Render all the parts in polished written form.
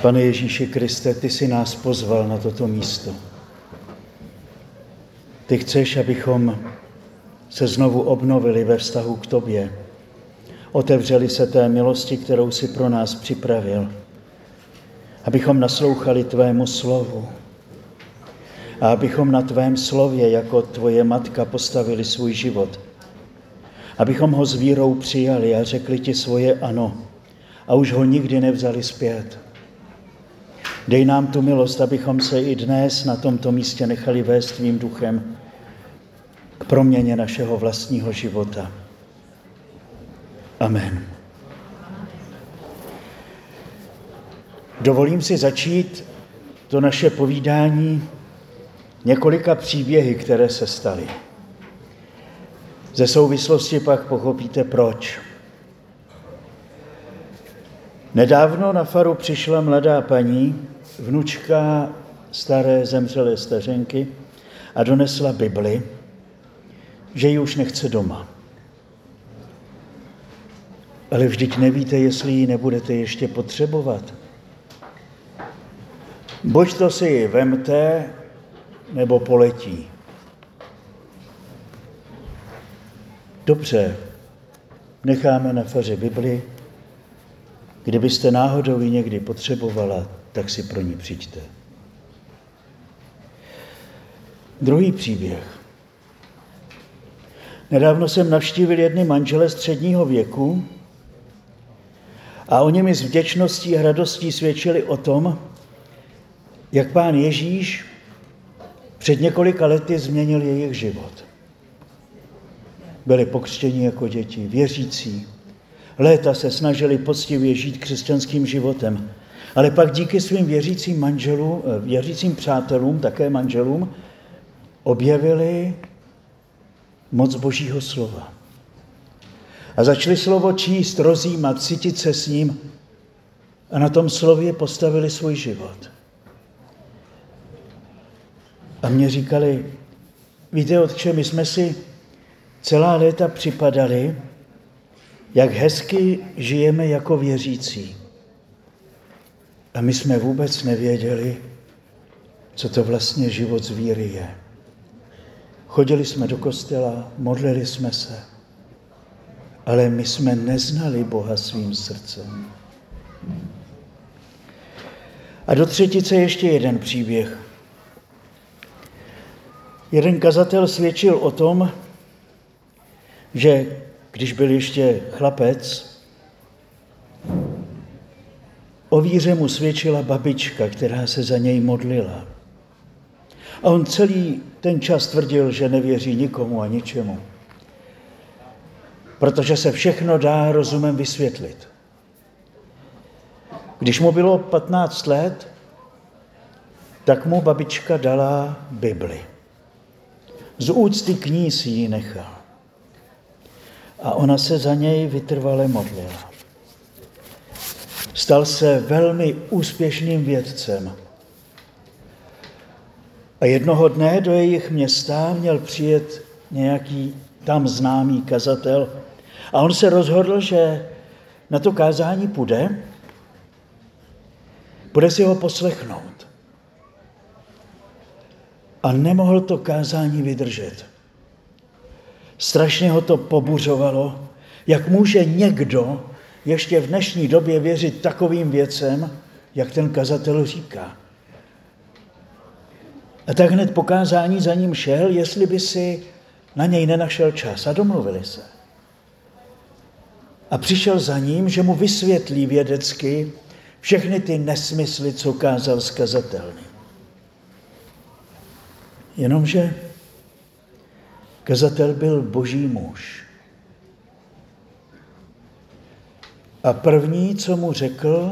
Pane Ježíši Kriste, ty jsi nás pozval na toto místo. Ty chceš, abychom se znovu obnovili ve vztahu k tobě. Otevřeli se té milosti, kterou jsi pro nás připravil. Abychom naslouchali tvému slovu. A abychom na tvém slově jako tvoje matka postavili svůj život. Abychom ho s vírou přijali a řekli ti svoje ano. A už ho nikdy nevzali zpět. Dej nám tu milost, abychom se i dnes na tomto místě nechali vést tvým duchem k proměně našeho vlastního života. Amen. Dovolím si začít to naše povídání několika příběhy, které se staly. Ze souvislosti pak pochopíte proč. Nedávno na faru přišla mladá paní, vnučka staré zemřelé stařenky, a donesla Bibli, že ji už nechce doma. Ale vždyť nevíte, jestli ji nebudete ještě potřebovat. Buď to si ji vemte, nebo poletí. Dobře, necháme na faře Bibli. Kdybyste náhodou ji někdy potřebovala, tak si pro ní přijďte. Druhý příběh. Nedávno jsem navštívil jedny manžele středního věku a oni mi s vděčností a radostí svědčili o tom, jak Pán Ježíš před několika lety změnil jejich život. Byli pokřtěni jako děti, věřící. Léta se snažili poctivě žít křesťanským životem, ale pak díky svým věřícím přátelům, také manželům, objevili moc Božího slova. A začali slovo číst, rozjímat, cítit se s ním a na tom slově postavili svůj život. A mě říkali, víte, otče, my jsme si celá léta připadali, jak hezky žijeme jako věřící. A my jsme vůbec nevěděli, co to vlastně život z víry je. Chodili jsme do kostela, modlili jsme se, ale my jsme neznali Boha svým srdcem. A do třetice ještě jeden příběh. Jeden kazatel svědčil o tom, že když byl ještě chlapec, o víře mu svědčila babička, která se za něj modlila. A on celý ten čas tvrdil, že nevěří nikomu a ničemu. Protože se všechno dá rozumem vysvětlit. Když mu bylo 15 let, tak mu babička dala Bibli. Z úcty k ní si ji nechal. A ona se za něj vytrvale modlila. Stal se velmi úspěšným vědcem. A jednoho dne do jejich města měl přijet nějaký tam známý kazatel. A on se rozhodl, že na to kázání půjde si ho poslechnout. A nemohl to kázání vydržet. Strašně ho to pobuřovalo, jak může někdo ještě v dnešní době věřit takovým věcem, jak ten kazatel říká. A tak hned po kázání za ním šel, jestli by si na něj nenašel čas, a domluvili se. A přišel za ním, že mu vysvětlí vědecky všechny ty nesmysly, co kázal z kazatelny. Jenomže kazatel byl Boží muž. A první, co mu řekl,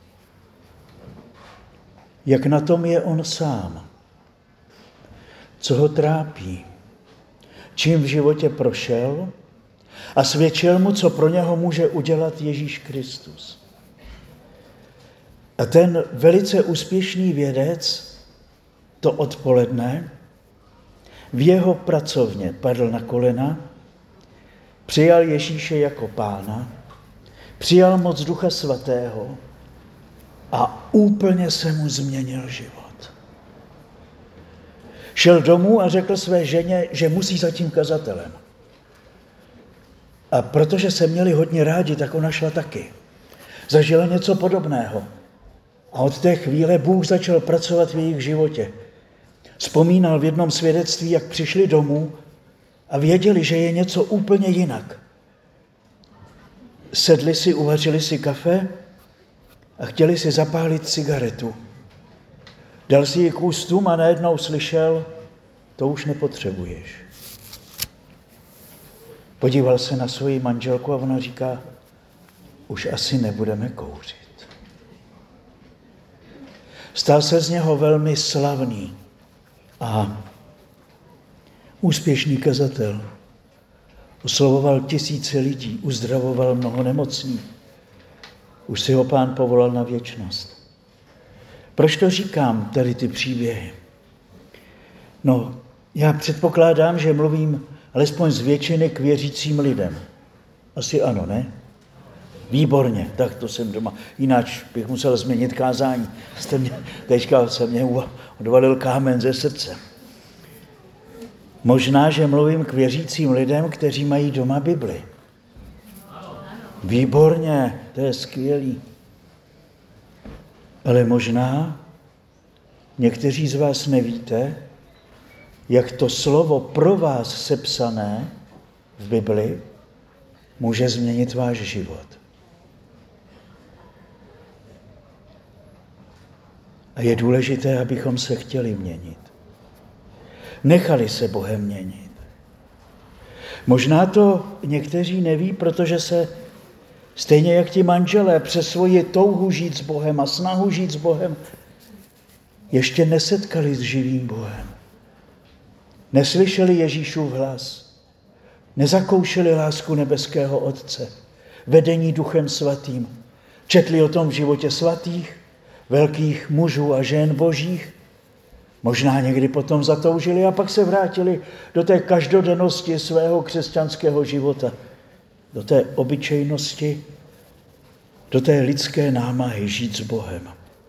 jak na tom je on sám, co ho trápí, čím v životě prošel, a svědčil mu, co pro něho může udělat Ježíš Kristus. A ten velice úspěšný vědec to odpoledne v jeho pracovně padl na kolena, přijal Ježíše jako Pána, přijal moc Ducha Svatého a úplně se mu změnil život. Šel domů a řekl své ženě, že musí za tím kazatelem. A protože se měli hodně rádi, tak ona šla taky. Zažila něco podobného. A od té chvíle Bůh začal pracovat v jejich životě. Vzpomínal v jednom svědectví, jak přišli domů a věděli, že je něco úplně jinak. Sedli si, uvařili si kafe a chtěli si zapálit cigaretu. Dal si ji k ústům a najednou slyšel, to už nepotřebuješ. Podíval se na svoji manželku a ona říká, už asi nebudeme kouřit. Stal se z něho velmi slavný a úspěšný kazatel. Oslovoval tisíce lidí, uzdravoval mnoho nemocných. Už si ho Pán povolal na věčnost. Proč to říkám, tady ty příběhy? No, já předpokládám, že mluvím alespoň z většiny k věřícím lidem. Asi ano, ne? Výborně, tak to jsem doma. Jináč bych musel změnit kázání. Teďka se mě odvalil kámen ze srdce. Možná, že mluvím k věřícím lidem, kteří mají doma Bibli. Výborně, to je skvělý. Ale možná někteří z vás nevíte, jak to slovo pro vás sepsané v Bibli může změnit váš život. A je důležité, abychom se chtěli měnit. Nechali se Bohem měnit. Možná to někteří neví, protože se stejně jak ti manželé přes svoji touhu žít s Bohem a snahu žít s Bohem ještě nesetkali s živým Bohem. Neslyšeli Ježíšův hlas. Nezakoušeli lásku nebeského Otce, vedení Duchem Svatým. Četli o tom v životě svatých, velkých mužů a žen božích. Možná někdy potom zatoužili a pak se vrátili do té každodennosti svého křesťanského života, do té obyčejnosti, do té lidské námahy žít s Bohem.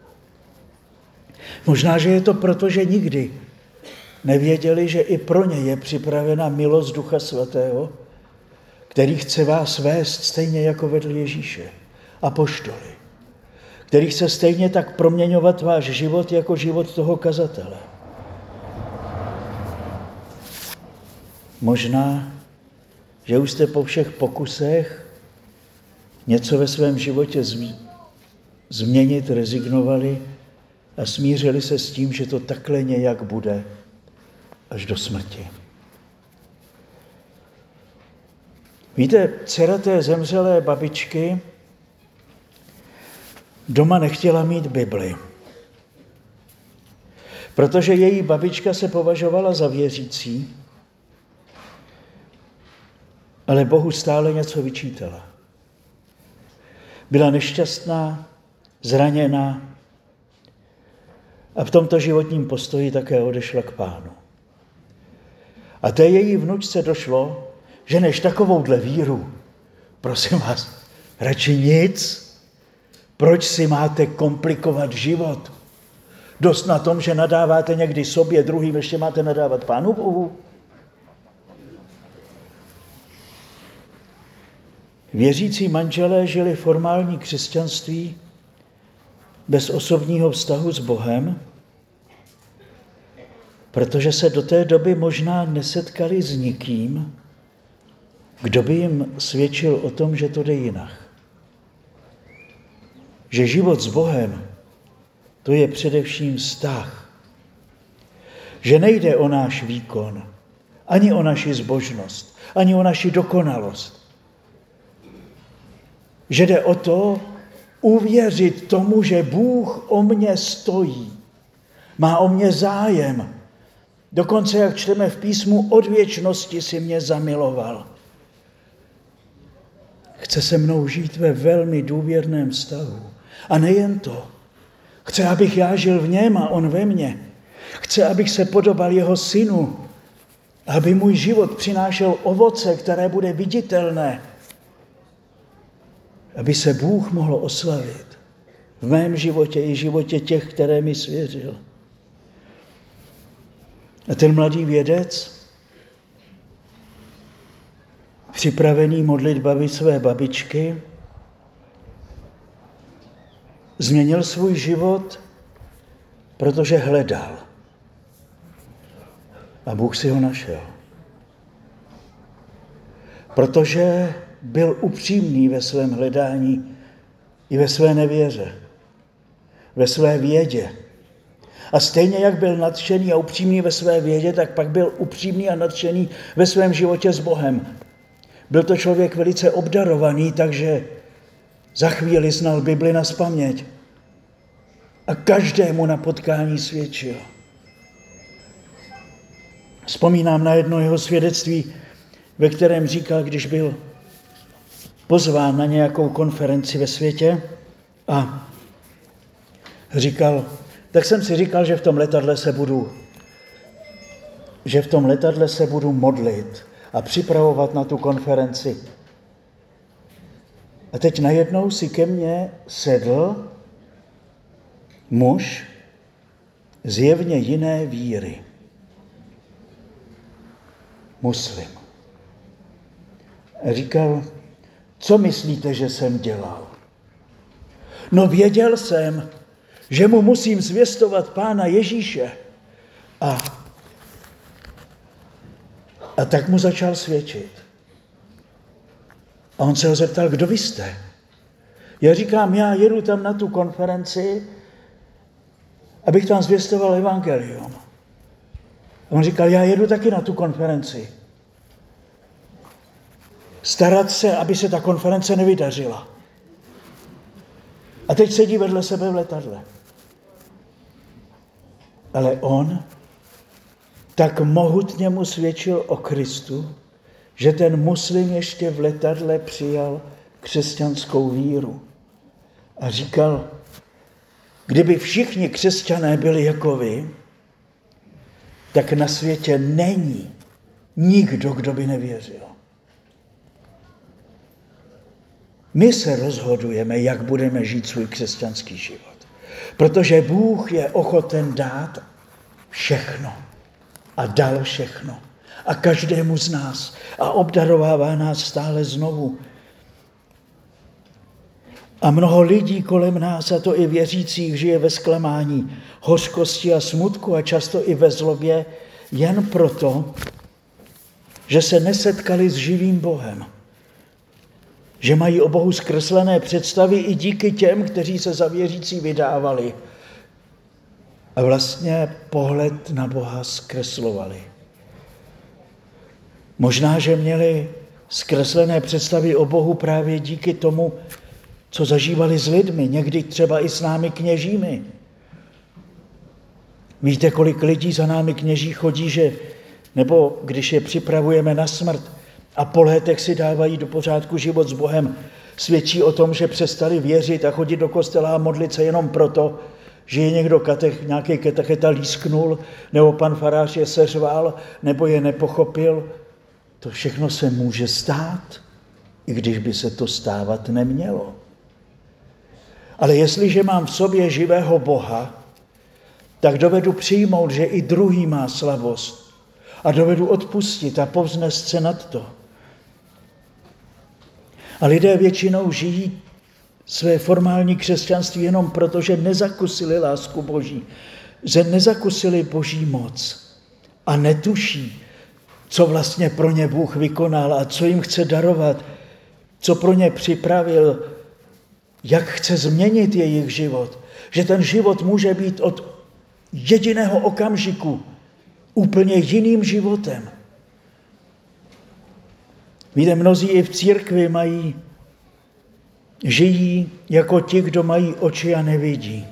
Možná, že je to proto, že nikdy nevěděli, že i pro ně je připravena milost Ducha Svatého, který chce vás vést stejně, jako vedl Ježíše, apoštoly, který chce stejně tak proměňovat váš život, jako život toho kazatele. Možná, že už jste po všech pokusech něco ve svém životě změnit, rezignovali a smířili se s tím, že to takhle nějak bude až do smrti. Víte, dcera té zemřelé babičky doma nechtěla mít Bibli, protože její babička se považovala za věřící, ale Bohu stále něco vyčítala. Byla nešťastná, zraněná a v tomto životním postoji také odešla k Pánu. A té její vnučce došlo, že než takovouhle víru, prosím vás, radši nic. Proč si máte komplikovat život? Dost na tom, že nadáváte někdy sobě, druhým ještě máte nadávat Pánu Bohu. Věřící manželé žili formální křesťanství bez osobního vztahu s Bohem, protože se do té doby možná nesetkali s nikým, kdo by jim svědčil o tom, že to jde jinak. Že život s Bohem, to je především vztah. Že nejde o náš výkon, ani o naši zbožnost, ani o naši dokonalost. Že jde o to uvěřit tomu, že Bůh o mě stojí, má o mě zájem. Dokonce, jak čteme v písmu, od věčnosti si mě zamiloval. Chce se mnou žít ve velmi důvěrném vztahu. A nejen to. Chce, abych já žil v něm a on ve mně. Chce, abych se podobal jeho synu. Aby můj život přinášel ovoce, které bude viditelné. Aby se Bůh mohl oslavit. v mém životě i životě těch, které mi svěřil. A ten mladý vědec, připravený modlitbami své babičky, změnil svůj život, protože hledal. A Bůh si ho našel. Protože byl upřímný ve svém hledání i ve své nevěře, ve své vědě. A stejně jak byl nadšený a upřímný ve své vědě, tak pak byl upřímný a nadšený ve svém životě s Bohem. Byl to člověk velice obdarovaný, takže za chvíli znal Bibli nazpaměť a každému na potkání svědčil. Vzpomínám na jedno jeho svědectví, ve kterém říkal, když byl pozván na nějakou konferenci ve světě a říkal, tak jsem si říkal, že v tom letadle se budu modlit a připravovat na tu konferenci. A teď najednou si ke mně sedl muž zjevně jiné víry. Muslim. A říkal, co myslíte, že jsem dělal? No věděl jsem, že mu musím zvěstovat Pána Ježíše. A tak mu začal svědčit. A on se ho zeptal, kdo vy jste? Já říkám, já jedu tam na tu konferenci, abych tam zvěstoval evangelium. A on říkal, já jedu taky na tu konferenci. Starat se, aby se ta konference nevydařila. A teď sedí vedle sebe v letadle. Ale on tak mohutně mu svědčil o Kristu, že ten muslim ještě v letadle přijal křesťanskou víru. A říkal, kdyby všichni křesťané byli jako vy, tak na světě není nikdo, kdo by nevěřil. My se rozhodujeme, jak budeme žít svůj křesťanský život. Protože Bůh je ochoten dát všechno. A dal všechno. A každému z nás. A obdarovává nás stále znovu. A mnoho lidí kolem nás, a to i věřících, žije ve zklamání, hořkosti a smutku a často i ve zlobě, jen proto, že se nesetkali s živým Bohem. Že mají o Bohu zkreslené představy i díky těm, kteří se za věřící vydávali. A vlastně pohled na Boha zkreslovali. Možná, že měli zkreslené představy o Bohu právě díky tomu, co zažívali s lidmi, někdy třeba i s námi kněžími. Víte, kolik lidí za námi kněží chodí, nebo když je připravujeme na smrt a po letech si dávají do pořádku život s Bohem, svědčí o tom, že přestali věřit a chodit do kostela a modlit se jenom proto, že je někdo nějaký katecheta lísknul, nebo pan farář je seřval, nebo je nepochopil. To všechno se může stát, i když by se to stávat nemělo. Ale jestliže mám v sobě živého Boha, tak dovedu přijmout, že i druhý má slabost. A dovedu odpustit a povznést se nad to. A lidé většinou žijí své formální křesťanství jenom proto, že nezakusili lásku Boží, že nezakusili Boží moc a netuší, co vlastně pro ně Bůh vykonal a co jim chce darovat, co pro ně připravil, jak chce změnit jejich život. Že ten život může být od jediného okamžiku úplně jiným životem. Víte, mnozí i v církvi žijí jako ti, kdo mají oči a nevidí.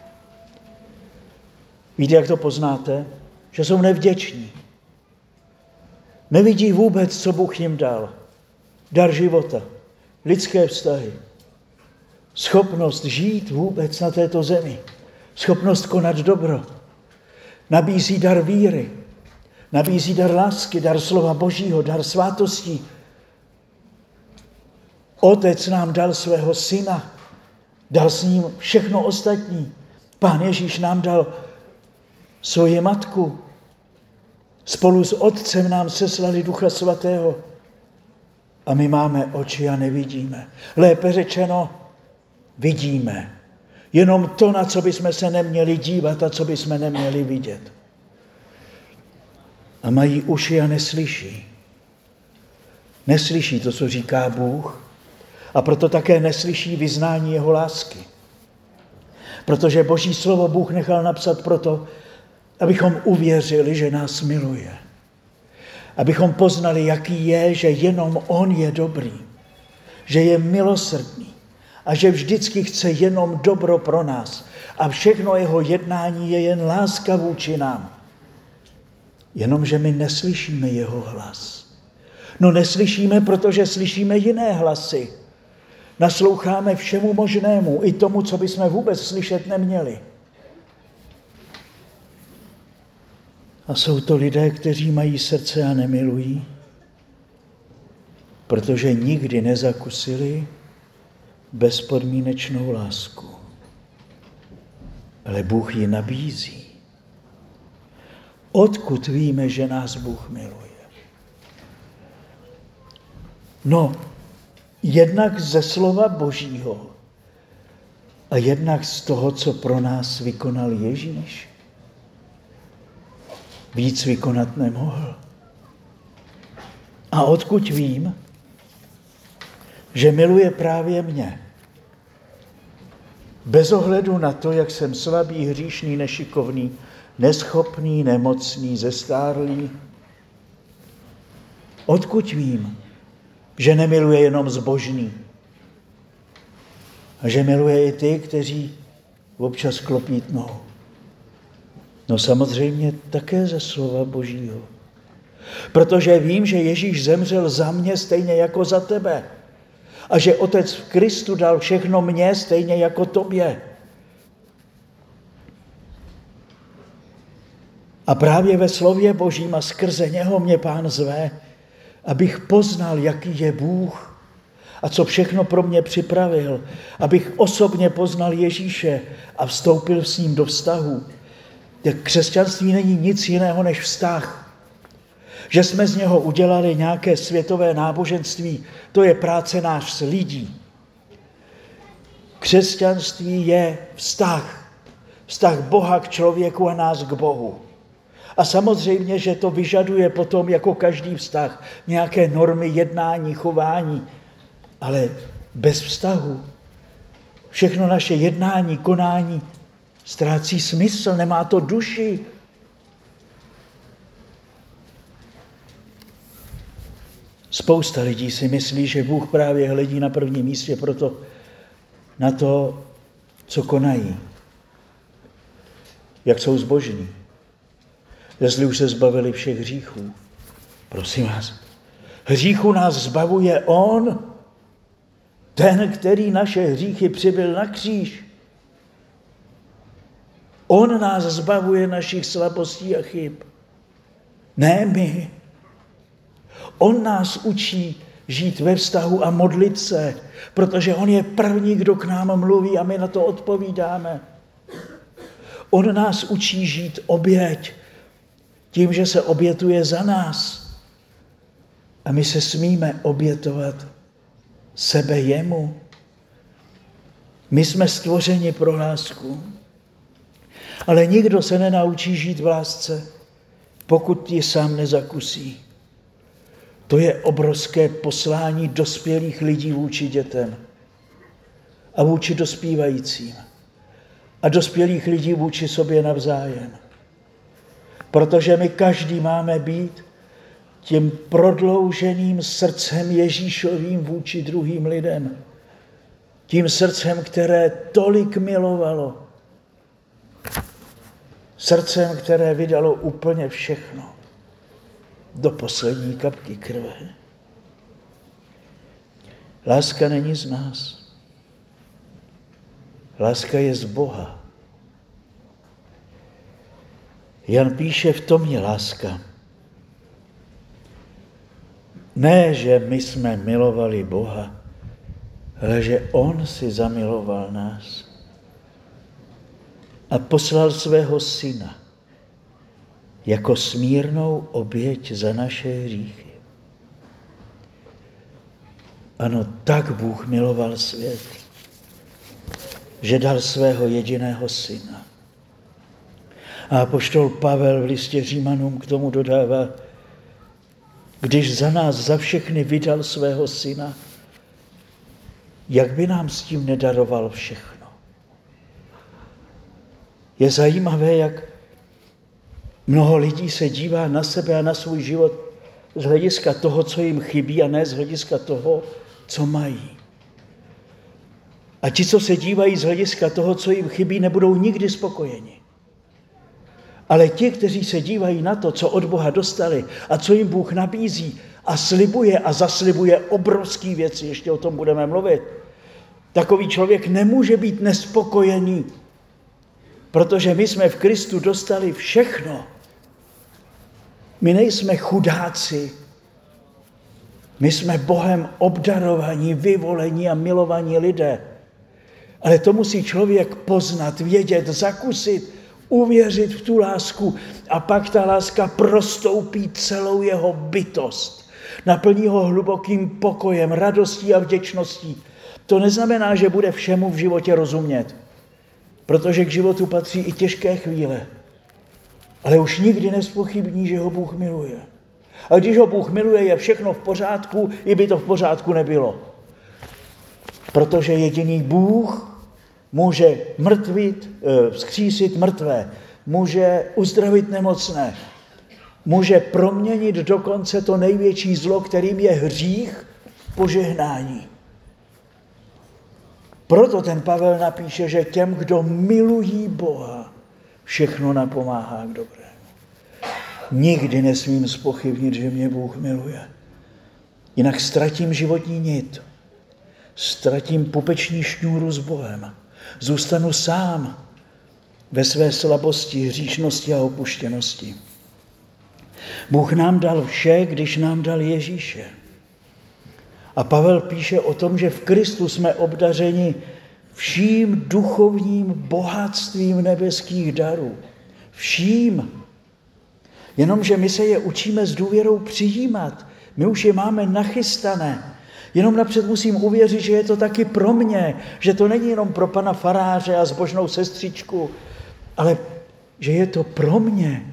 Víte, jak to poznáte? Že jsou nevděční. Nevidí vůbec, co Bůh jim dal. Dar života, lidské vztahy, schopnost žít vůbec na této zemi, schopnost konat dobro. Nabízí dar víry, nabízí dar lásky, dar slova Božího, dar svátostí. Otec nám dal svého syna, Dal s ním všechno ostatní. Pán Ježíš nám dal svoji matku. Spolu s Otcem nám seslali Ducha Svatého. A my máme oči a nevidíme. Lépe řečeno, vidíme. Jenom to, na co bychom se neměli dívat a co bychom neměli vidět. A mají uši a neslyší. Neslyší to, co říká Bůh, a proto také neslyší vyznání jeho lásky. Protože Boží slovo Bůh nechal napsat proto, abychom uvěřili, že nás miluje. Abychom poznali, jaký je, že jenom on je dobrý, že je milosrdný a že vždycky chce jenom dobro pro nás. A všechno jeho jednání je jen láska vůči nám. Jenomže my neslyšíme jeho hlas. No neslyšíme, protože slyšíme jiné hlasy. Nasloucháme všemu možnému, i tomu, co bychom vůbec slyšet neměli. A jsou to lidé, kteří mají srdce a nemilují, protože nikdy nezakusili bezpodmínečnou lásku. Ale Bůh ji nabízí. Odkud víme, že nás Bůh miluje? No, jednak ze slova Božího a jednak z toho, co pro nás vykonal Ježíš. Víc vykonat nemohl. A odkud vím, že miluje právě mě? Bez ohledu na to, jak jsem slabý, hříšný, nešikovný, neschopný, nemocný, zestárlý. Odkud vím, že nemiluje jenom zbožný a že miluje i ty, kteří občas klopí tmou? No samozřejmě také ze slova Božího. Protože vím, že Ježíš zemřel za mě stejně jako za tebe. A že Otec v Kristu dal všechno mně stejně jako tobě. A právě ve slově Božím a skrze něho mě Pán zve, abych poznal, jaký je Bůh a co všechno pro mě připravil. Abych osobně poznal Ježíše a vstoupil s ním do vztahu. Křesťanství není nic jiného než vztah. Že jsme z něho udělali nějaké světové náboženství, to je práce náš s lidí. Křesťanství je vztah. Vztah Boha k člověku a nás k Bohu. A samozřejmě, že to vyžaduje potom, jako každý vztah, nějaké normy jednání, chování. Ale bez vztahu všechno naše jednání, konání ztrácí smysl, nemá to duši. Spousta lidí si myslí, že Bůh právě hledí na prvním místě proto na to, co konají. Jak jsou zbožní. Jestli už se zbavili všech hříchů. Prosím vás, hříchu nás zbavuje on, ten, který naše hříchy přibyl na kříž. On nás zbavuje našich slabostí a chyb. Ne my. On nás učí žít ve vztahu a modlit se, protože on je první, kdo k nám mluví a my na to odpovídáme. On nás učí žít oběť tím, že se obětuje za nás. A my se smíme obětovat sebe jemu. My jsme stvořeni pro lásku. Ale nikdo se nenaučí žít v lásce, pokud ji sám nezakusí. To je obrovské poslání dospělých lidí vůči dětem a vůči dospívajícím a dospělých lidí vůči sobě navzájem. Protože my každý máme být tím prodlouženým srdcem Ježíšovým vůči druhým lidem. Tím srdcem, které tolik milovalo. Srdcem, které vydalo úplně všechno. Do poslední kapky krve. Láska není z nás. Láska je z Boha. Jan píše, v tom je láska. Ne, že my jsme milovali Boha, ale že on si zamiloval nás a poslal svého syna jako smírnou oběť za naše hříchy. Ano, tak Bůh miloval svět, že dal svého jediného syna. A apoštol Pavel v listě Římanům k tomu dodává, když za nás, za všechny vydal svého syna, jak by nám s tím nedaroval všechno. Je zajímavé, jak mnoho lidí se dívá na sebe a na svůj život z hlediska toho, co jim chybí, a ne z hlediska toho, co mají. A ti, co se dívají z hlediska toho, co jim chybí, nebudou nikdy spokojeni. Ale ti, kteří se dívají na to, co od Boha dostali a co jim Bůh nabízí a slibuje a zaslibuje obrovský věci, ještě o tom budeme mluvit, takový člověk nemůže být nespokojený, protože my jsme v Kristu dostali všechno. My nejsme chudáci, my jsme Bohem obdarovaní, vyvolení a milovaní lidé. Ale to musí člověk poznat, vědět, zakusit, uvěřit v tu lásku a pak ta láska prostoupí celou jeho bytost. Naplní ho hlubokým pokojem, radostí a vděčností. To neznamená, že bude všemu v životě rozumět, protože k životu patří i těžké chvíle. Ale už nikdy nezpochybní, že ho Bůh miluje. A když ho Bůh miluje, je všechno v pořádku, i by to v pořádku nebylo. Protože jediný Bůh může vzkřísit mrtvé, může uzdravit nemocné, může proměnit dokonce to největší zlo, kterým je hřích, požehnání. Proto ten Pavel napíše, že těm, kdo milují Boha, všechno napomáhá k dobrému. Nikdy nesmím zpochybnit, že mě Bůh miluje. Jinak ztratím životní nit, ztratím pupeční šňůru s Bohem, zůstanu sám ve své slabosti, hříšnosti a opuštěnosti. Bůh nám dal vše, když nám dal Ježíše. A Pavel píše o tom, že v Kristu jsme obdařeni vším duchovním bohatstvím nebeských darů. Vším. Jenomže my se je učíme s důvěrou přijímat. My už je máme nachystané. Jenom napřed musím uvěřit, že je to taky pro mě, že to není jenom pro pana faráře a zbožnou sestřičku, ale že je to pro mě.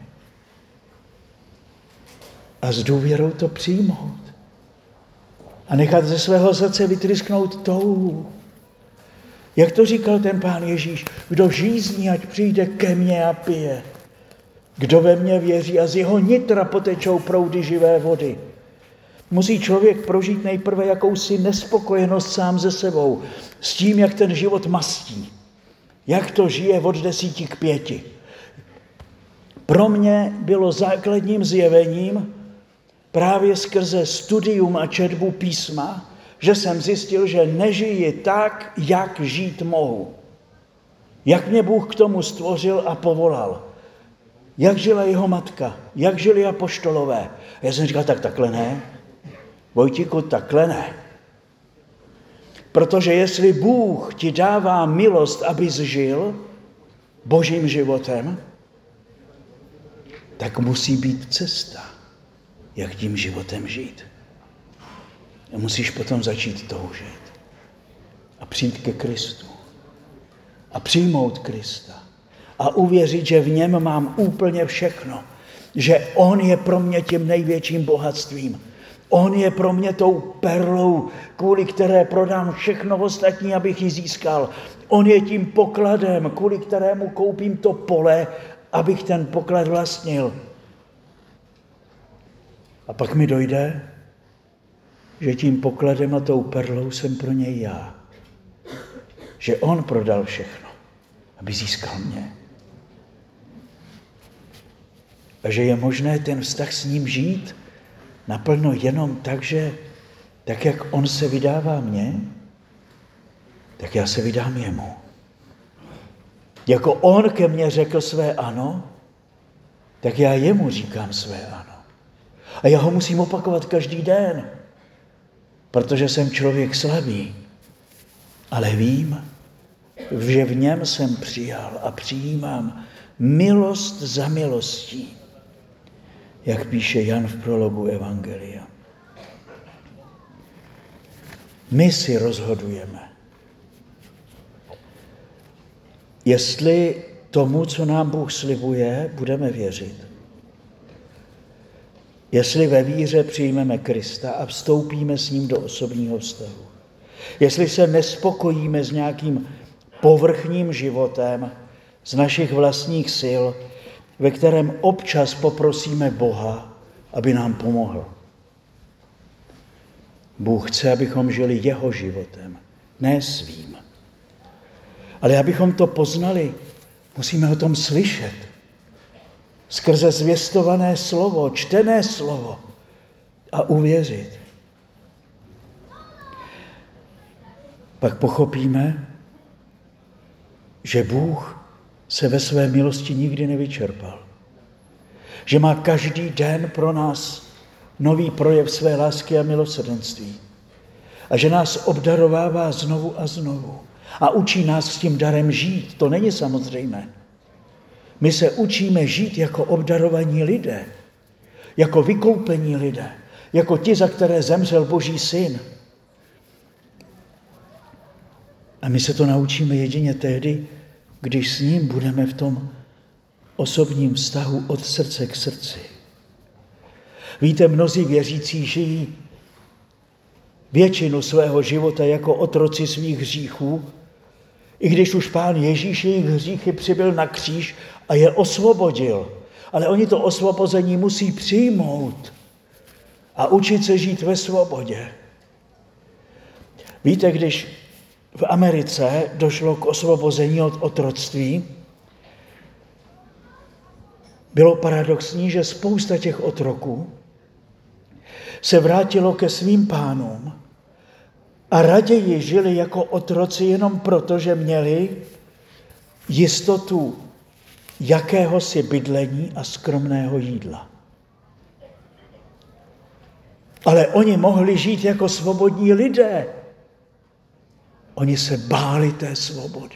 A s důvěrou to přijmout. A nechat ze svého srdce vytrysknout touhu. Jak to říkal ten Pán Ježíš, kdo žízní, ať přijde ke mně a pije. Kdo ve mně věří a z jeho nitra potečou proudy živé vody. Musí člověk prožít nejprve jakousi nespokojenost sám se sebou, s tím, jak ten život mastí. Jak to žije od 10 k 5. Pro mě bylo základním zjevením právě skrze studium a četbu písma, že jsem zjistil, že nežiji tak, jak žít mohu. Jak mě Bůh k tomu stvořil a povolal. Jak žila jeho matka, jak žili apoštolové. Já jsem říkal, takhle ne. Vojtíku, takhle ne. Protože jestli Bůh ti dává milost, abys žil božím životem, tak musí být cesta, jak tím životem žít. A musíš potom začít toužit a přijít ke Kristu a přijmout Krista a uvěřit, že v něm mám úplně všechno, že on je pro mě tím největším bohatstvím. On je pro mě tou perlou, kvůli které prodám všechno ostatní, abych ji získal. On je tím pokladem, kvůli kterému koupím to pole, abych ten poklad vlastnil. A pak mi dojde, že tím pokladem a tou perlou jsem pro něj já. Že on prodal všechno, aby získal mě. A že je možné ten vztah s ním žít naplno jenom tak, že tak, jak on se vydává mně, tak já se vydám jemu. Jako on ke mně řekl své ano, tak já jemu říkám své ano. A já ho musím opakovat každý den, protože jsem člověk slabý. Ale vím, že v něm jsem přijal a přijímám milost za milostí, jak píše Jan v prologu Evangelia. My si rozhodujeme, jestli tomu, co nám Bůh slibuje, budeme věřit. Jestli ve víře přijmeme Krista a vstoupíme s ním do osobního vztahu. Jestli se nespokojíme s nějakým povrchním životem z našich vlastních sil, ve kterém občas poprosíme Boha, aby nám pomohl. Bůh chce, abychom žili jeho životem, ne svým. Ale abychom to poznali, musíme o tom slyšet. Skrze zvěstované slovo, čtené slovo a uvěřit. Pak pochopíme, že Bůh se ve své milosti nikdy nevyčerpal. Že má každý den pro nás nový projev své lásky a milosrdenství. A že nás obdarovává znovu a znovu. A učí nás s tím darem žít. To není samozřejmé. My se učíme žít jako obdarovaní lidé. Jako vykoupení lidé. Jako ti, za které zemřel Boží syn. A my se to naučíme jedině tehdy, když s ním budeme v tom osobním vztahu od srdce k srdci. Víte, mnozí věřící žijí většinu svého života jako otroci svých hříchů, i když už Pán Ježíš jejich hříchy přibyl na kříž a je osvobodil. Ale oni to osvobození musí přijmout a učit se žít ve svobodě. Víte, když v Americe došlo k osvobození od otroctví, bylo paradoxní, že spousta těch otroků se vrátilo ke svým pánům a raději žili jako otroci jenom proto, že měli jistotu jakéhosi bydlení a skromného jídla. Ale oni mohli žít jako svobodní lidé. Oni se báli té svobody.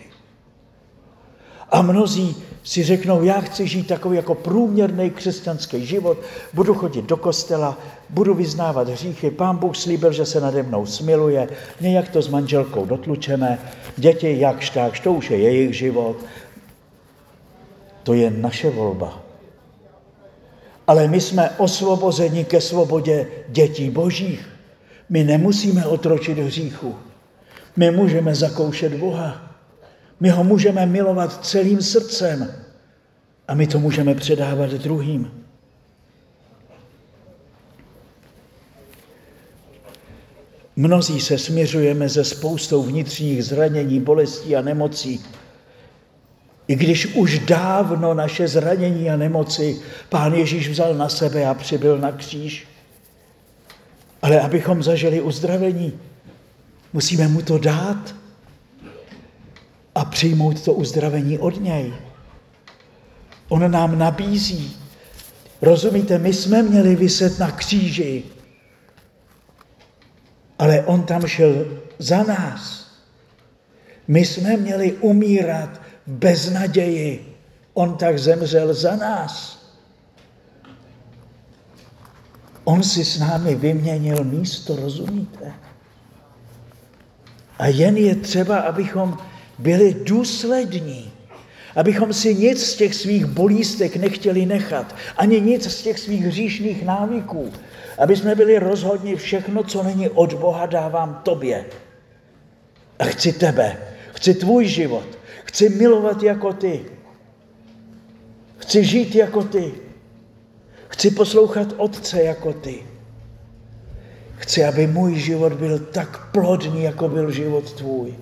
A mnozí si řeknou, já chci žít takový jako průměrný křesťanský život, budu chodit do kostela, budu vyznávat hříchy, Pán Bůh slíbil, že se nade mnou smiluje, nějak to s manželkou dotlučeme, děti jakž takž, to už je jejich život. To je naše volba. Ale my jsme osvobozeni ke svobodě dětí božích. My nemusíme otročit hříchu. My můžeme zakoušet Boha. My ho můžeme milovat celým srdcem a my to můžeme předávat druhým. Mnozí se smiřujeme se spoustou vnitřních zranění, bolestí a nemocí. I když už dávno naše zranění a nemoci Pán Ježíš vzal na sebe a přibyl na kříž. Ale abychom zažili uzdravení, musíme mu to dát a přijmout to uzdravení od něj. On nám nabízí. Rozumíte, my jsme měli viset na kříži, ale on tam šel za nás. My jsme měli umírat v beznaději. On tak zemřel za nás. On si s námi vyměnil místo, rozumíte? A jen je třeba, abychom byli důslední, abychom si nic z těch svých bolístek nechtěli nechat, ani nic z těch svých hříšných návyků, aby jsme byli rozhodni, všechno, co není od Boha, dávám tobě. A chci tebe, chci tvůj život, chci milovat jako ty, chci žít jako ty, chci poslouchat Otce jako ty. Chci, aby můj život byl tak plodný, jako byl život tvůj.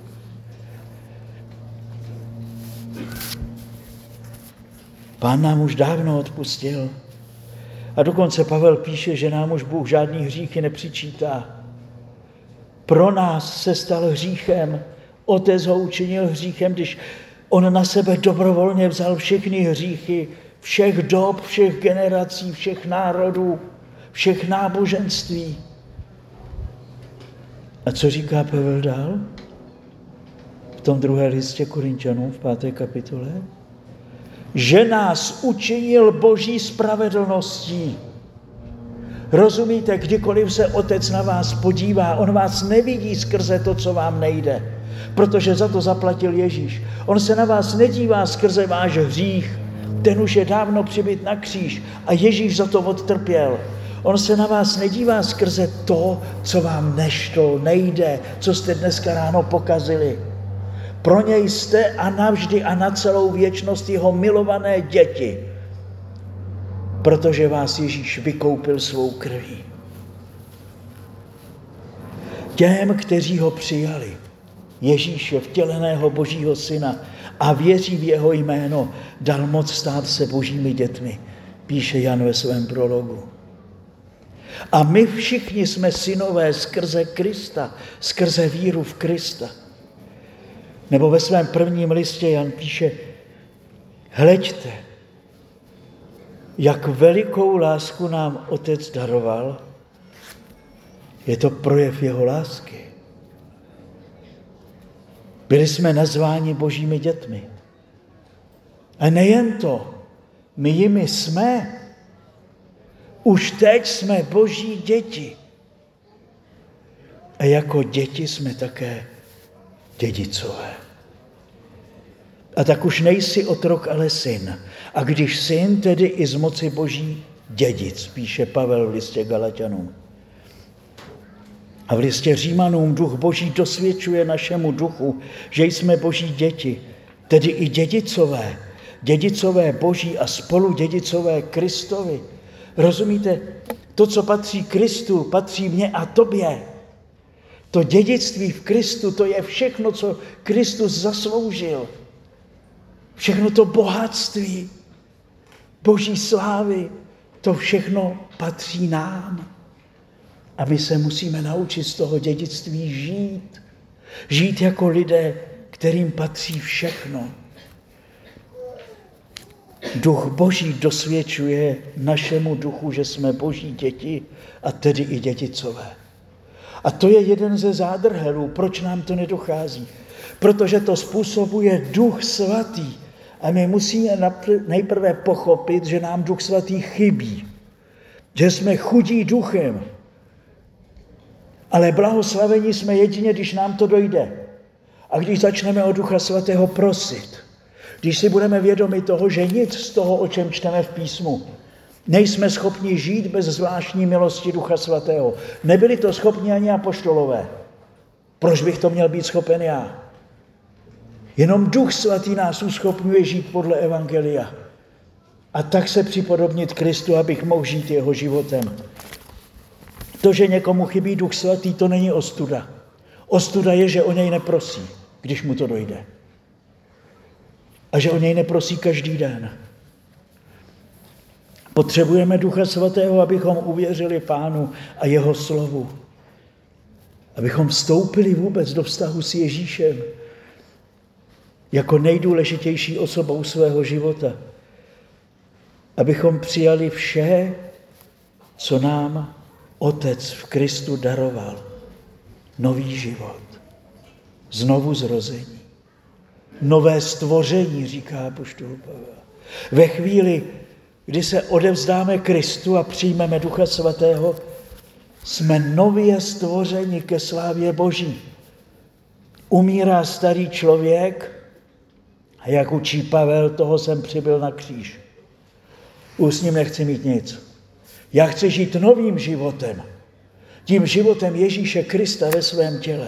Pán nám už dávno odpustil. A dokonce Pavel píše, že nám už Bůh žádný hříchy nepřičítá. Pro nás se stal hříchem. Otec ho učinil hříchem, když on na sebe dobrovolně vzal všechny hříchy všech dob, všech generací, všech národů, všech náboženství. A co říká Pavel dál? v tom druhém listě Korinťanům v 5. kapitole? Že nás učinil Boží spravedlností. Rozumíte, kdykoliv se Otec na vás podívá, on vás nevidí skrze to, co vám nejde, protože za to zaplatil Ježíš. On se na vás nedívá skrze váš hřích, ten už je dávno přibit na kříž a Ježíš za to odtrpěl. On se na vás nedívá skrze to, co vám nešlo, nejde, co jste dneska ráno pokazili. Pro něj jste a navždy a na celou věčnost jeho milované děti, protože vás Ježíš vykoupil svou krví. Těm, kteří ho přijali, Ježíše, vtěleného Božího syna, a věří v jeho jméno, dal moc stát se Božími dětmi, píše Jan ve svém prologu. A my všichni jsme synové skrze Krista, skrze víru v Krista. Nebo ve svém prvním listě Jan píše, hleďte, jak velikou lásku nám Otec daroval, je to projev jeho lásky. Byli jsme nazváni Božími dětmi. A nejen to, my jimi jsme. Už teď jsme Boží děti. A jako děti jsme také dědicové. A tak už nejsi otrok, ale syn. A když syn, tedy i z moci Boží dědic, píše Pavel v listě Galaťanům. A v listě Římanům duch Boží dosvědčuje našemu duchu, že jsme Boží děti, tedy i dědicové. Dědicové Boží a spolu dědicové Kristovi. Rozumíte? To, co patří Kristu, patří mně a tobě. To dědictví v Kristu, to je všechno, co Kristus zasloužil. Všechno to bohatství, Boží slávy, to všechno patří nám. A my se musíme naučit z toho dědictví žít. Žít jako lidé, kterým patří všechno. Duch Boží dosvědčuje našemu duchu, že jsme Boží děti a tedy i dědicové. A to je jeden ze zádrhelů, proč nám to nedochází. Protože to způsobuje Duch Svatý. A my musíme nejprve pochopit, že nám Duch Svatý chybí. Že jsme chudí duchem. Ale blahoslavení jsme jedině, když nám to dojde. A když začneme o Ducha Svatého prosit. Když si budeme vědomi toho, že nic z toho, o čem čteme v písmu, nejsme schopni žít bez zvláštní milosti Ducha Svatého. Nebyli to schopni ani apoštolové. Proč bych to měl být schopen já? Jenom Duch Svatý nás uschopňuje žít podle evangelia. A tak se připodobnit Kristu, abych mohl žít jeho životem. To, že někomu chybí Duch Svatý, to není ostuda. Ostuda je, že o něj neprosí, když mu to dojde. A že o něj neprosí každý den. Potřebujeme Ducha Svatého, abychom uvěřili Pánu a jeho slovu. Abychom vstoupili vůbec do vztahu s Ježíšem jako nejdůležitější osobou svého života. Abychom přijali vše, co nám Otec v Kristu daroval. Nový život, znovu zrození, nové stvoření, říká apoštol Pavel. Ve chvíli, kdy se odevzdáme Kristu a přijmeme Ducha Svatého, jsme nově stvořeni ke slávě Boží. Umírá starý člověk a jak učí Pavel, toho jsem přibyl na kříž. Už s ním nechci mít nic. Já chci žít novým životem. Tím životem Ježíše Krista ve svém těle.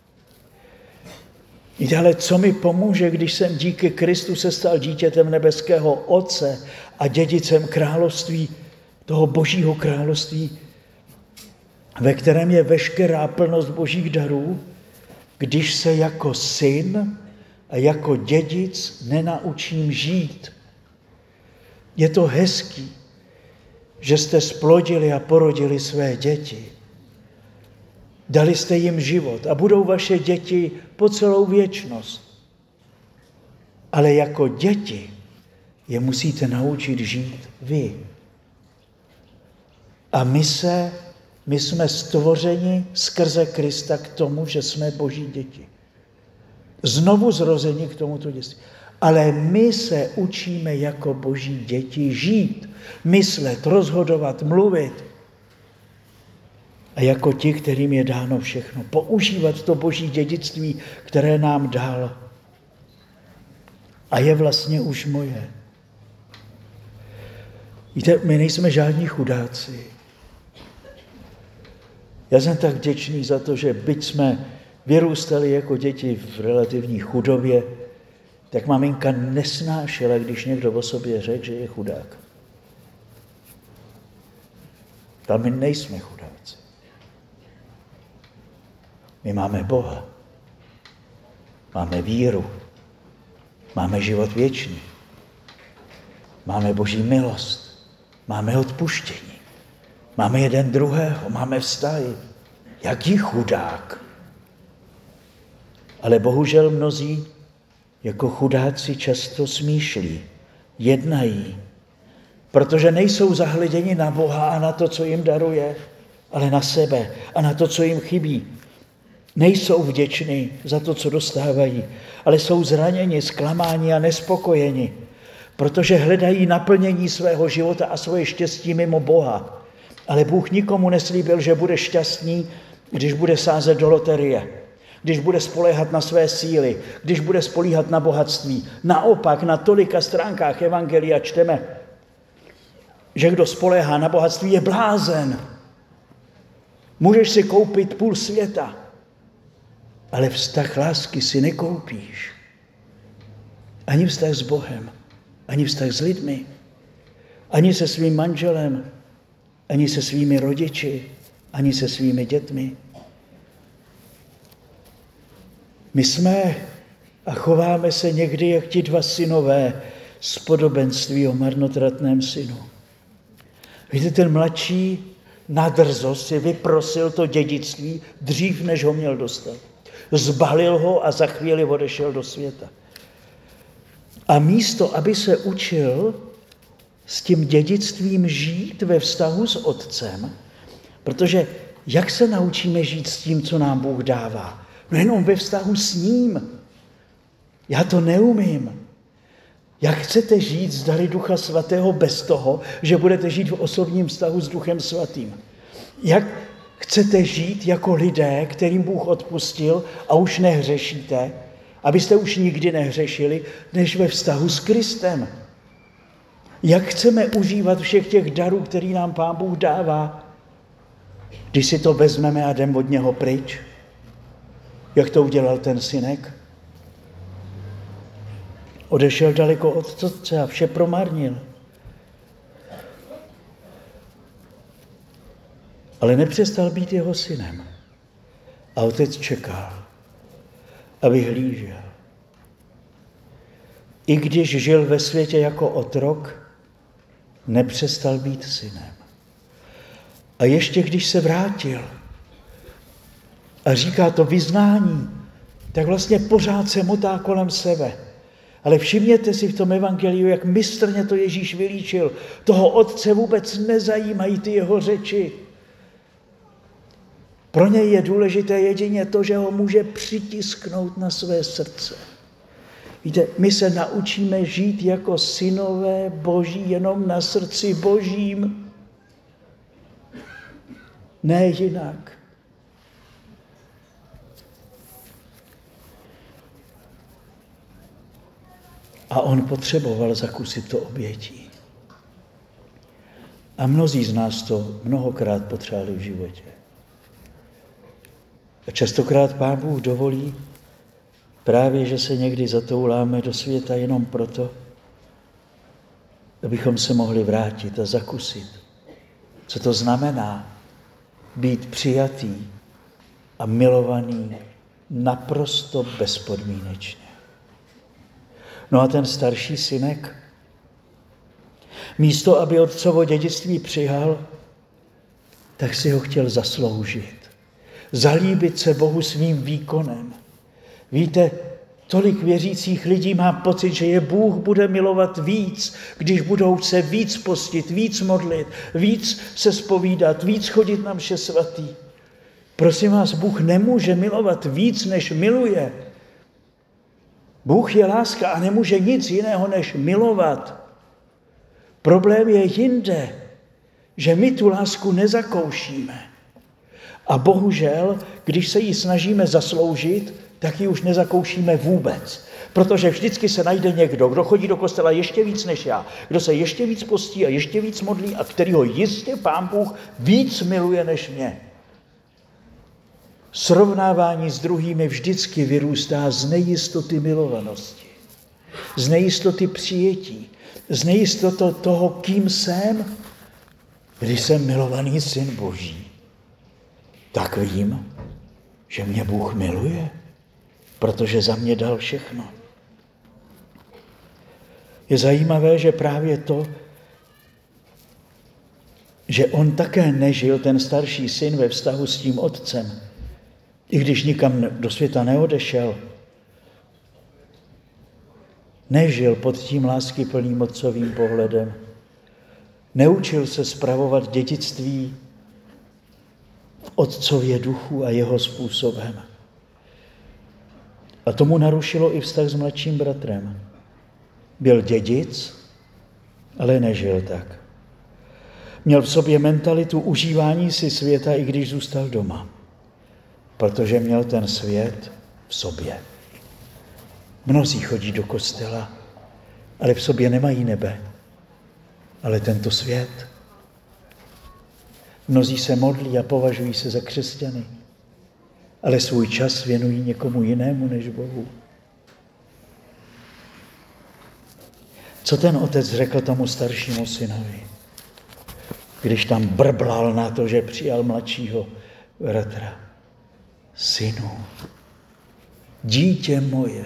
Ale co mi pomůže, když jsem díky Kristu se stal dítětem nebeského Otce a dědicem království, toho Božího království, ve kterém je veškerá plnost Božích darů, když se jako syn a jako dědic nenaučím žít. Je to hezký, že jste splodili a porodili své děti. Dali jste jim život a budou vaše děti po celou věčnost. Ale jako děti je musíte naučit žít vy. A my jsme stvořeni skrze Krista k tomu, že jsme Boží děti. Znovu zrození k tomuto dětství. Ale my se učíme jako boží děti žít, myslet, rozhodovat, mluvit. A jako ti, kterým je dáno všechno. Používat to boží dědictví, které nám dal. A je vlastně už moje. Víte, my nejsme žádní chudáci. Já jsem tak vděčný za to, že byť jsme vyrůstali jako děti v relativní chudobě, tak maminka nesnášela, když někdo o sobě řekl, že je chudák. Ale my nejsme chudáci. My máme Boha. Máme víru. Máme život věčný. Máme boží milost. Máme odpuštění. Máme jeden druhého. Máme vztahy. Jaký chudák. Ale bohužel mnozí jako chudáci často smýšlí, jednají, protože nejsou zahleděni na Boha a na to, co jim daruje, ale na sebe a na to, co jim chybí. Nejsou vděční za to, co dostávají, ale jsou zraněni, zklamáni a nespokojeni, protože hledají naplnění svého života a svoje štěstí mimo Boha. Ale Bůh nikomu neslíbil, že bude šťastný, když bude sázet do loterie, když bude spoléhat na své síly, když bude spolíhat na bohatství. Naopak na tolika stránkách evangelia čteme, že kdo spoléhá na bohatství, je blázen. Můžeš si koupit půl světa, ale vztah lásky si nekoupíš. Ani vztah s Bohem, ani vztah s lidmi, ani se svým manželem, ani se svými rodiči, ani se svými dětmi. My jsme a chováme se někdy jak ti dva synové z podobenství o marnotratném synu. Víte, ten mladší na drzost si vyprosil to dědictví dřív, než ho měl dostat. Zbalil ho a za chvíli odešel do světa. A místo, aby se učil s tím dědictvím žít ve vztahu s otcem, protože jak se naučíme žít s tím, co nám Bůh dává? No jenom ve vztahu s ním. Já to neumím. Jak chcete žít s dary Ducha Svatého bez toho, že budete žít v osobním vztahu s Duchem Svatým? Jak chcete žít jako lidé, kterým Bůh odpustil a už nehřešíte, abyste už nikdy nehřešili, než ve vztahu s Kristem? Jak chceme užívat všech těch darů, který nám Pán Bůh dává, když si to vezmeme a jdeme od něho pryč? Jak to udělal ten synek? Odešel daleko od otce a vše promarnil. Ale nepřestal být jeho synem. A otec čekal a vyhlížel. I když žil ve světě jako otrok, nepřestal být synem. A ještě když se vrátil a říká to vyznání, tak vlastně pořád se motá kolem sebe. Ale všimněte si v tom evangeliu, jak mistrně to Ježíš vylíčil. Toho otce vůbec nezajímají ty jeho řeči. Pro něj je důležité jedině to, že ho může přitisknout na své srdce. Víte, my se naučíme žít jako synové Boží jenom na srdci Božím. Ne jinak. A on potřeboval zakusit to obětí. A mnozí z nás to mnohokrát potřebovali v životě. A častokrát Pán Bůh dovolí právě, že se někdy zatouláme do světa jenom proto, abychom se mohli vrátit a zakusit. Co to znamená být přijatý a milovaný naprosto bezpodmínečně. No a ten starší synek, místo, aby otcovo dědictví přijal, tak si ho chtěl zasloužit. Zalíbit se Bohu svým výkonem. Víte, tolik věřících lidí má pocit, že je Bůh bude milovat víc, když budou se víc postit, víc modlit, víc se zpovídat, víc chodit na mše svatý. Prosím vás, Bůh nemůže milovat víc, než miluje. Bůh je láska a nemůže nic jiného než milovat. Problém je jinde, že my tu lásku nezakoušíme. A bohužel, když se ji snažíme zasloužit, tak ji už nezakoušíme vůbec. Protože vždycky se najde někdo, kdo chodí do kostela ještě víc než já, kdo se ještě víc postí a ještě víc modlí a kterýho jistě Pán Bůh víc miluje než mě. Srovnávání s druhými vždycky vyrůstá z nejistoty milovanosti, z nejistoty přijetí, z nejistoty toho, kým jsem, když jsem milovaný syn Boží. Tak vím, že mě Bůh miluje, protože za mě dal všechno. Je zajímavé, že právě to, že on také nežil, ten starší syn, ve vztahu s tím otcem, i když nikam do světa neodešel, nežil pod tím láskyplným otcovým pohledem, neučil se spravovat dědictví v otcově duchu a jeho způsobem. A tomu narušilo i vztah s mladším bratrem. Byl dědic, ale nežil tak. Měl v sobě mentalitu užívání si světa, i když zůstal doma. Protože měl ten svět v sobě. Mnozí chodí do kostela, ale v sobě nemají nebe. Ale tento svět. Mnozí se modlí a považují se za křesťany, ale svůj čas věnují někomu jinému než Bohu. Co ten otec řekl tomu staršímu synovi, když tam brblal na to, že přijal mladšího bratra? Synu, dítě moje,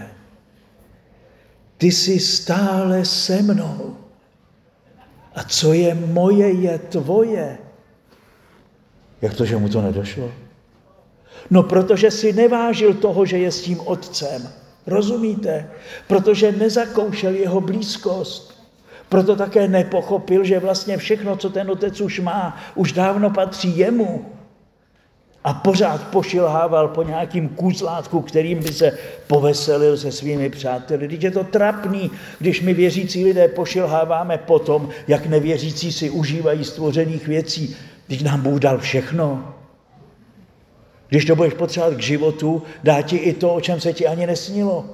ty jsi stále se mnou. A co je moje, je tvoje. Jak to, že mu to nedošlo? No, protože si nevážil toho, že je s tím otcem. Rozumíte? Protože nezakoušel jeho blízkost. Proto také nepochopil, že vlastně všechno, co ten otec už má, už dávno patří jemu. A pořád pošilhával po nějakým kůzlátku, kterým by se poveselil se svými přáteli. Když je to trapný, když my věřící lidé pošilháváme po tom, jak nevěřící si užívají stvořených věcí. Když nám Bůh dal všechno. Když to budeš potřebovat k životu, dá ti i to, o čem se ti ani nesnilo.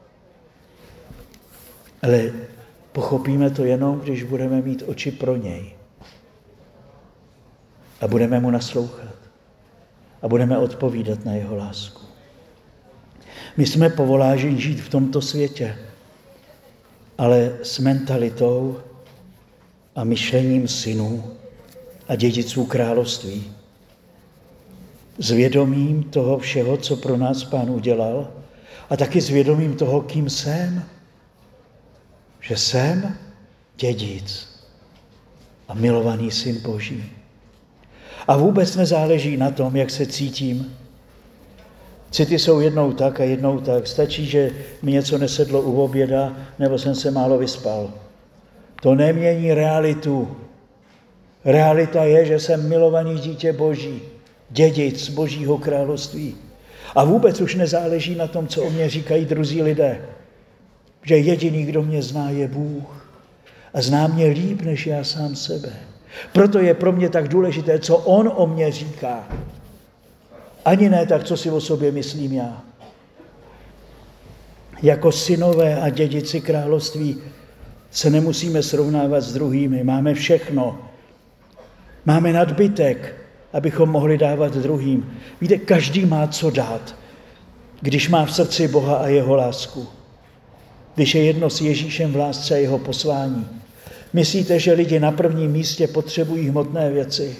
Ale pochopíme to jenom, když budeme mít oči pro něj. A budeme mu naslouchat. A budeme odpovídat na jeho lásku. My jsme povoláni žít v tomto světě, ale s mentalitou a myšlením synů a dědiců království. S vědomím toho všeho, co pro nás Pán udělal, a taky s vědomím toho, kým jsem. Že jsem dědic a milovaný syn Boží. A vůbec nezáleží na tom, jak se cítím. City jsou jednou tak a jednou tak. Stačí, že mi něco nesedlo u oběda, nebo jsem se málo vyspal. To nemění realitu. Realita je, že jsem milovaný dítě Boží, dědic Božího království. A vůbec už nezáleží na tom, co o mě říkají druzí lidé. Že jediný, kdo mě zná, je Bůh. A zná mě líp, než já sám sebe. Proto je pro mě tak důležité, co on o mě říká. Ani ne tak, co si o sobě myslím já. Jako synové a dědici království se nemusíme srovnávat s druhými. Máme všechno. Máme nadbytek, abychom mohli dávat druhým. Víte, každý má co dát, když má v srdci Boha a jeho lásku. Když je jedno s Ježíšem v lásce a jeho poslání. Myslíte, že lidi na prvním místě potřebují hmotné věci?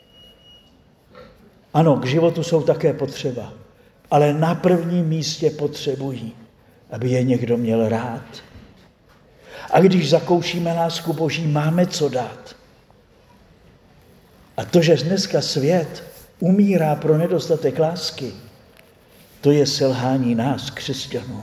Ano, k životu jsou také potřeba, ale na prvním místě potřebují, aby je někdo měl rád. A když zakoušíme lásku Boží, máme co dát. A to, že dneska svět umírá pro nedostatek lásky, to je selhání nás, křesťanů.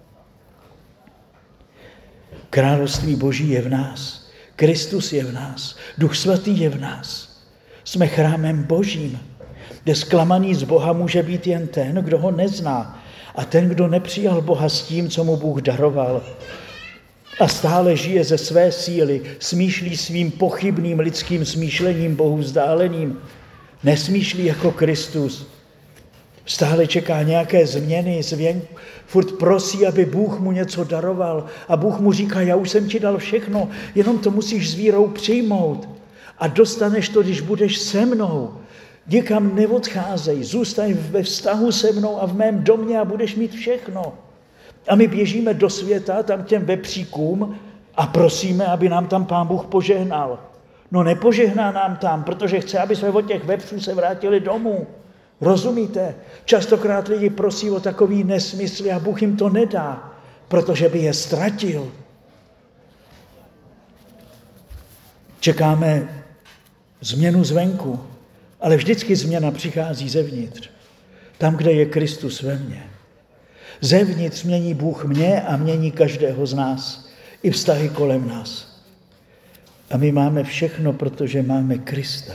Království Boží je v nás. Kristus je v nás. Duch Svatý je v nás. Jsme chrámem Božím, kde zklamaný z Boha může být jen ten, kdo ho nezná A ten, kdo nepřijal Boha s tím, co mu Bůh daroval, a stále žije ze své síly, smýšlí svým pochybným lidským smýšlením Bohu vzdáleným, nesmýšlí jako Kristus, stále čeká nějaké změny, furt prosí, aby Bůh mu něco daroval a Bůh mu říká, já už jsem ti dal všechno, jenom to musíš s vírou přijmout a dostaneš to, když budeš se mnou. Nikam neodcházej, zůstaň ve vztahu se mnou a v mém domě a budeš mít všechno. A my běžíme do světa, tam těm vepříkům a prosíme, aby nám tam Pán Bůh požehnal. No nepožehná nám tam, protože chce, aby jsme od těch vepřů se vrátili domů. Rozumíte? Častokrát lidi prosí o takový nesmysly a Bůh jim to nedá, protože by je ztratil. Čekáme změnu zvenku, ale vždycky změna přichází zevnitř. Tam, kde je Kristus ve mně. Zevnitř mění Bůh mě a mění každého z nás. I vztahy kolem nás. A my máme všechno, protože máme Krista.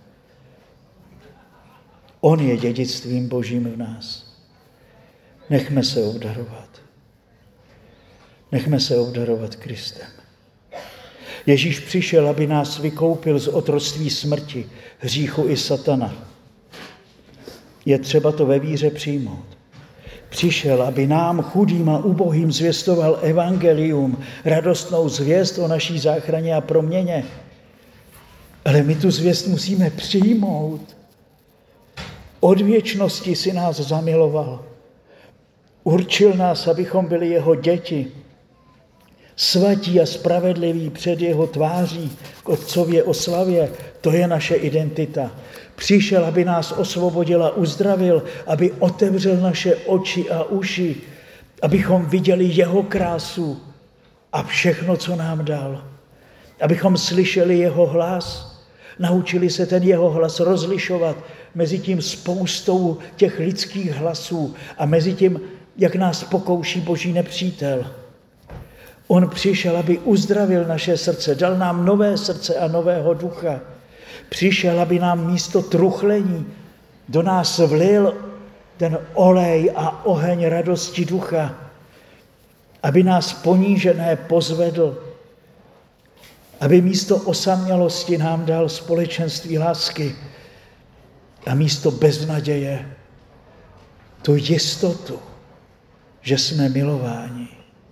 On je dědictvím Božím v nás. Nechme se obdarovat. Nechme se obdarovat Kristem. Ježíš přišel, aby nás vykoupil z otroctví smrti, hříchu i satana. Je třeba to ve víře přijmout. Přišel, aby nám, chudým a ubohým, zvěstoval evangelium, radostnou zvěst o naší záchraně a proměně. Ale my tu zvěst musíme přijmout. Od věčnosti si nás zamiloval. Určil nás, abychom byli jeho děti. Svatí a spravedliví před jeho tváří k otcově oslavě. To je naše identita. Přišel, aby nás osvobodil a uzdravil, aby otevřel naše oči a uši, abychom viděli jeho krásu a všechno, co nám dal. Abychom slyšeli jeho hlas, naučili se ten jeho hlas rozlišovat mezi tím spoustou těch lidských hlasů a mezi tím, jak nás pokouší Boží nepřítel. On přišel, aby uzdravil naše srdce, dal nám nové srdce a nového ducha. Přišel, aby nám místo truchlení do nás vlil ten olej a oheň radosti ducha, aby nás ponížené pozvedl, aby místo osamělosti nám dal společenství lásky a místo beznaděje tu jistotu, že jsme milováni.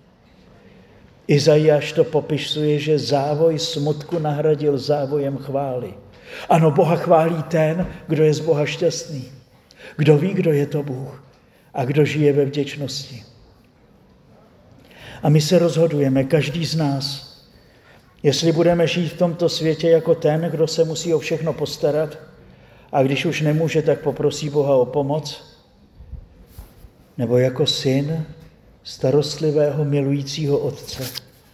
Izajáš to popisuje, že závoj smutku nahradil závojem chvály. Ano, Boha chválí ten, kdo je z Boha šťastný. Kdo ví, kdo je to Bůh a kdo žije ve vděčnosti. A my se rozhodujeme, každý z nás, jestli budeme žít v tomto světě jako ten, kdo se musí o všechno postarat a když už nemůže, tak poprosí Boha o pomoc, nebo jako syn starostlivého, milujícího otce,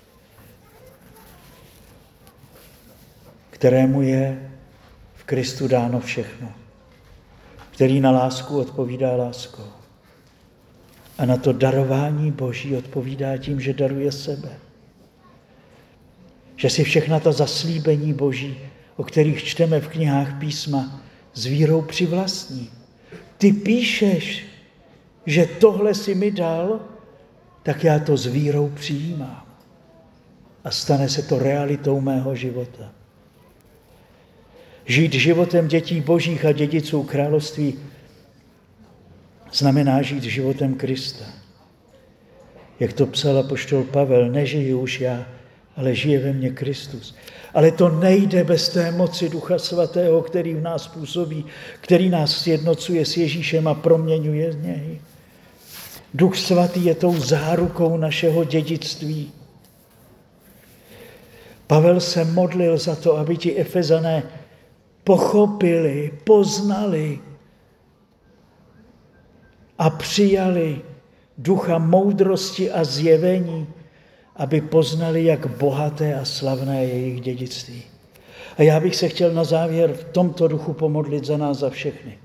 kterému je v Kristu dáno všechno, který na lásku odpovídá láskou. A na to darování Boží odpovídá tím, že daruje sebe. Že si všechna ta zaslíbení Boží, o kterých čteme v knihách písma, s vírou přivlastní. Ty píšeš, že tohle si mi dal, tak já to s vírou přijímám. A stane se to realitou mého života. Žít životem dětí Božích a dědiců království znamená žít životem Krista. Jak to psal apoštol Pavel, nežiji už já, ale žije ve mně Kristus. Ale to nejde bez té moci Ducha Svatého, který v nás působí, který nás sjednocuje s Ježíšem a proměňuje z něj. Duch Svatý je tou zárukou našeho dědictví. Pavel se modlil za to, aby ti Efezané pochopili, poznali a přijali ducha moudrosti a zjevení, aby poznali, jak bohaté a slavné je jejich dědictví. A já bych se chtěl na závěr v tomto duchu pomodlit za nás, za všechny.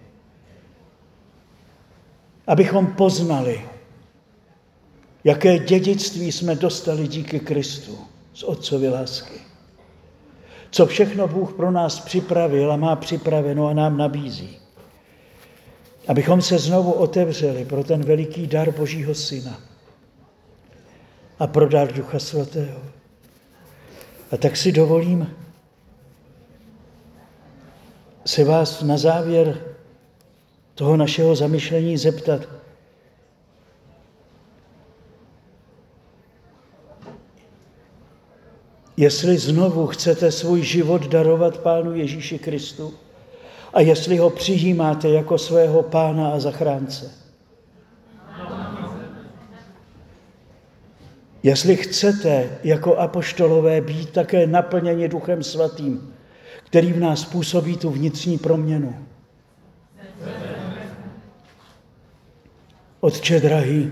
Abychom poznali, jaké dědictví jsme dostali díky Kristu z Otcovy lásky. Co všechno Bůh pro nás připravil a má připraveno a nám nabízí. Abychom se znovu otevřeli pro ten veliký dar Božího Syna a pro dar Ducha Svatého. A tak si dovolím se vás na závěr toho našeho zamyšlení zeptat, jestli znovu chcete svůj život darovat Pánu Ježíši Kristu a jestli ho přijímáte jako svého Pána a zachránce. Jestli chcete jako apoštolové být také naplněni Duchem Svatým, který v nás působí tu vnitřní proměnu. Otče drahý,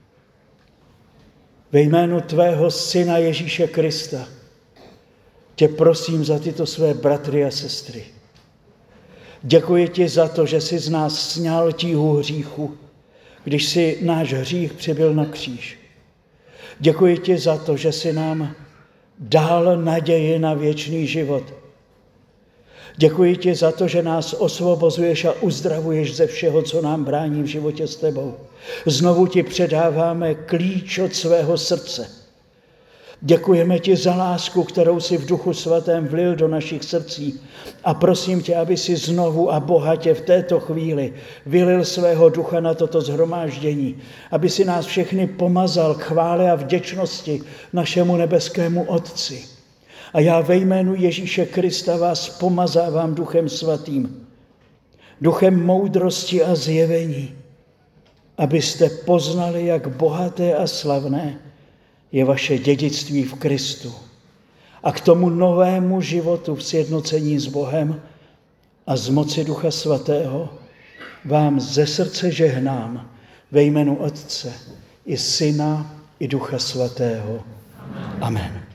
ve jménu tvého Syna Ježíše Krista tě prosím za tyto své bratry a sestry. Děkuji ti za to, že jsi z nás sňal tíhu hříchu, když jsi náš hřích přibyl na kříž. Děkuji ti za to, že jsi nám dal naději na věčný život. Děkuji ti za to, že nás osvobozuješ a uzdravuješ ze všeho, co nám brání v životě s tebou. Znovu ti předáváme klíč od svého srdce. Děkujeme ti za lásku, kterou jsi v Duchu Svatém vlil do našich srdcí. A prosím tě, aby si znovu a bohatě v této chvíli vylil svého ducha na toto shromáždění. Aby si nás všechny pomazal k chvále a vděčnosti našemu nebeskému Otci. A já ve jménu Ježíše Krista vás pomazávám Duchem Svatým, duchem moudrosti a zjevení, abyste poznali, jak bohaté a slavné je vaše dědictví v Kristu. A k tomu novému životu v sjednocení s Bohem a z moci Ducha Svatého vám ze srdce žehnám ve jménu Otce i Syna i Ducha Svatého. Amen.